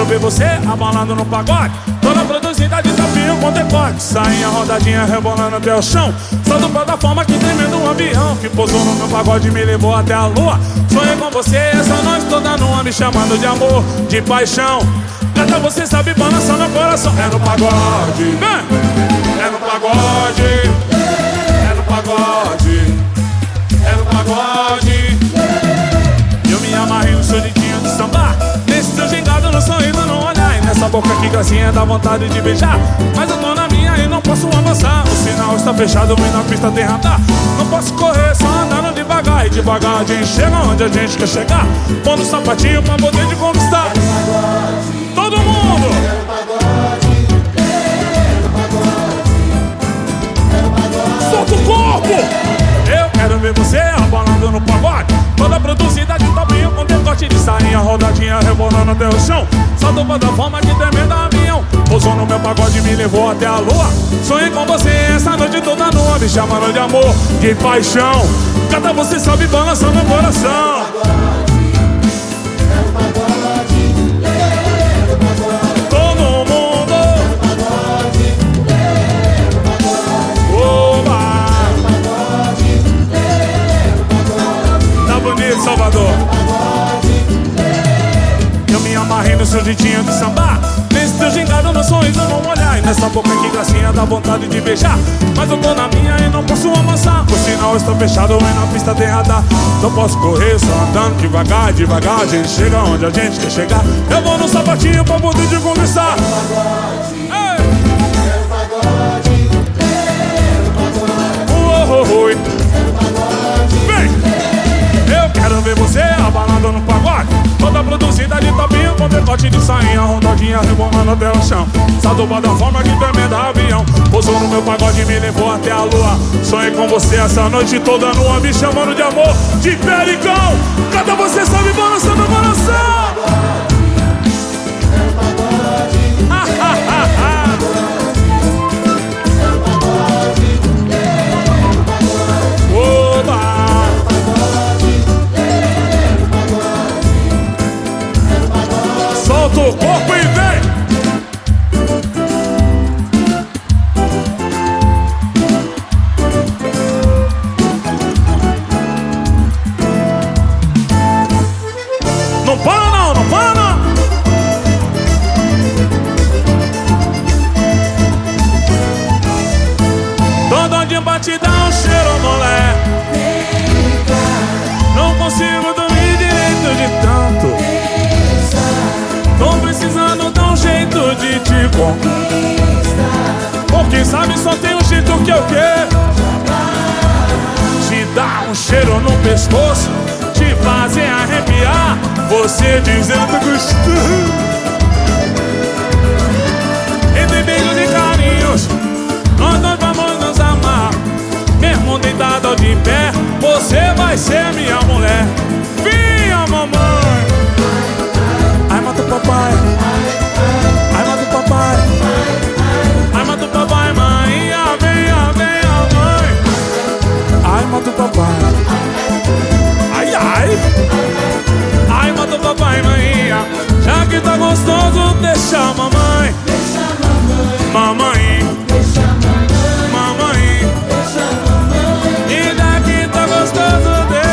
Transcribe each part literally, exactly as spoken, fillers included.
ver você abalando no pagode. Toda produzida de tapinho com decote, sainha rodadinha rebolando até o chão. Só do plataforma que tremendo um avião que pousou no meu pagode e me levou até a lua. Sonhei com você essa noite toda nua, me chamando de amor, de paixão. Gata, você sabe balançar meu coração. É no pagode, vem! É no pagode, é no pagode, é no pagode. Eu me amarrei no seu jeitinho de sambar, nesse seu gingado no sorriso no olhar, e nessa boca que gracinha dá vontade de beijar. Mas eu tô na minha e não posso avançar, o sinal está fechado e na pista tem radar. Não posso correr, só andando devagar, e devagar a gente chega onde a gente quer chegar. Pondo sapatinho pra poder te conquistar. Todo mundo! Solta o corpo! Eu quero ver você abalando no pagode. Toda produzida de topinho com decote de sainha rodadinha rebolando até o chão. Saltou plataforma que tremendo avião, pousou no meu pagode e me levou até a lua. Sonhei com você essa noite toda nua, me chamando de amor, de paixão. Gata, você sabe balançar meu coração. Salvador. Eu me amarrei no seu jeitinho de sambar, nesse teu gingado no sorriso no olhar, e nessa boca que gracinha dá vontade de beijar. Mas eu tô na minha e não posso amansar, o sinal está fechado e na pista tem radar. Não posso correr, só andando devagar, devagar a gente chega onde a gente quer chegar. Eu vou no sapatinho pra poder te conversar. Quero ver você abalando no pagode. Toda produzida de topinho com decote de sainha rodadinha rebolando até o chão. Saltou plataforma que tremendo avião, pousou no meu pagode e me levou até a lua. Sonhei com você essa noite toda nua, me chamando de amor, de pericão. Cada você sabe balançar meu coração. Ah, ah, ah, ah. Solta o corpo e vem! Não para não, não para não! Todo de batidão, cheiro molé. Não consigo dormir direito de tanto. Tô precisando dar um jeito de te conquistar, porque sabe só tem um jeito que eu quero. Te dar um cheiro no pescoço, te fazer arrepiar, você dizendo que tô gostando. Entre beijos e carinhos, nós dois vamos nos amar. Mesmo deitado ou de pé, você vai ser minha mulher. Vinha, mamãe. Ai, mata o papai. Ai, mata o papai. Ai, mata o papai, mãe. Venha, venha, mãe. Ai, mata o papai. Ai, ai. Ai, mata o papai, mãe. Já que tá gostoso, deixa a mamãe. Mamãe. Mamãe. E já que tá gostoso,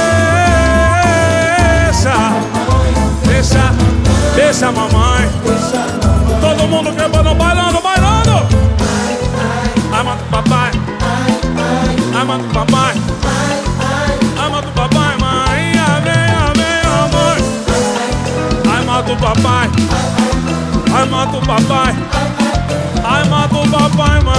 deixa. Deixa. Deixa a mamãe. Todo mundo quebrando, bailando, bailando. Ai, mata o papai. Ai, mata o papai. Ai, mata o papai, mãe. Venha, venha, mãe. Ai, mata o papai. Ai, mata o papai. Ai, mata o papai, mãe.